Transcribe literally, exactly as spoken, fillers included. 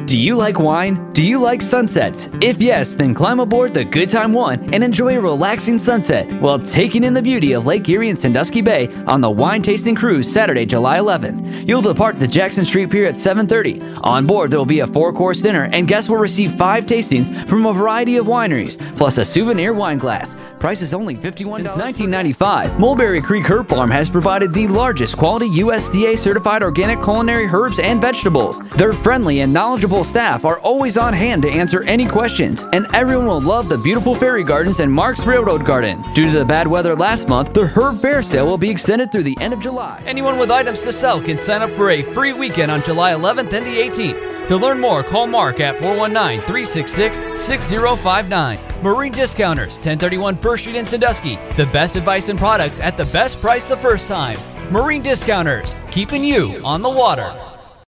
Do you like wine? Do you like sunsets? If yes, then climb aboard the Good Time One and enjoy a relaxing sunset while taking in the beauty of Lake Erie and Sandusky Bay on the Wine Tasting Cruise Saturday, July eleventh. You'll depart the Jackson Street Pier at seven thirty. On board, there will be a four-course dinner, and guests will receive five tastings from a variety of wineries, plus a souvenir wine glass. Price is only fifty-one dollars. Since nineteen ninety-five, Mulberry Creek Herb Farm has provided the largest quality U S D A-certified organic culinary herbs and vegetables. Their friendly and knowledgeable staff are always on hand to answer any questions, and everyone will love the beautiful fairy gardens and Mark's Railroad Garden. Due to the bad weather last month, the Herb Fair sale will be extended through the end of July. Anyone with items to sell can sign up for a free weekend on July eleventh and the eighteenth. To learn more, call Mark at four one nine, three six six, six zero five nine. Marine Discounters, ten thirty-one First Street in Sandusky. The best advice and products at the best price the first time. Marine Discounters, keeping you on the water.